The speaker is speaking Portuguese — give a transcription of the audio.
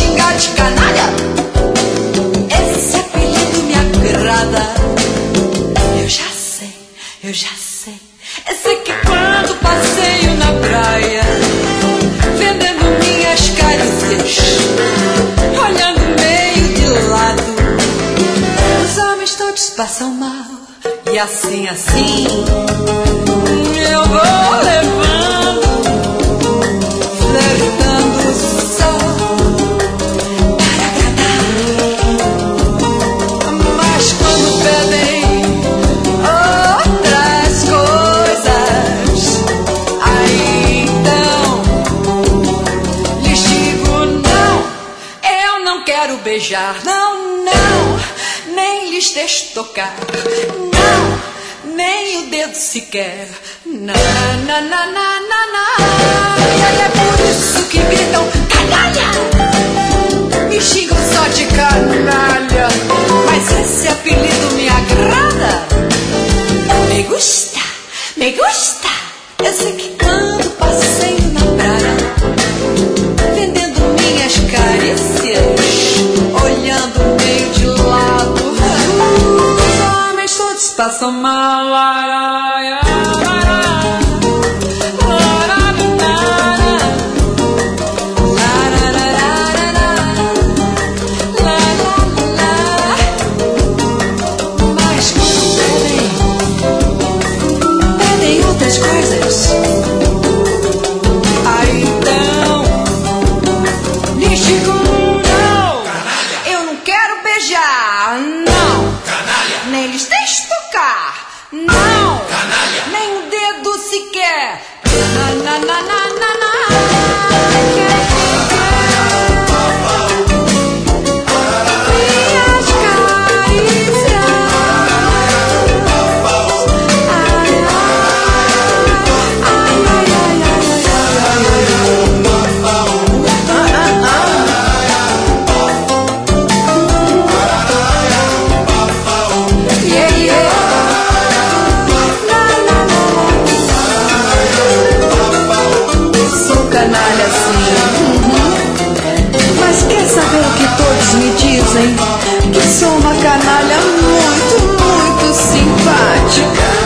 xingar de canalha. Esse apelido me agrada. Eu já sei. Eu sei que quando passeio na praia, vendendo minhas carícias, olhando meio de lado, os homens todos passam mal. E assim, eu vou levando, flertando só para agradar. Mas quando pedem outras coisas, aí então lhes digo não. Eu não quero beijar, não, nem lhes destocar, não, nem o dedo sequer. Na. E é por isso que gritam canalha, me xingam só de canalha. Mas esse apelido me agrada. Me gusta. Eu sei que quando passeio na praia, vendendo minhas carícias, olhando meio de lado, os homens todos passam mal. Mas quando pedem outras coisas, aí então lhes digo não. Eu não quero beijar, não, nem lhes destocar, não, nem um dedo sequer. Na. Minhas carícias, sou canalha sim. Mas quer saber o que todos me dizem? Que sou uma canalha muito simpática.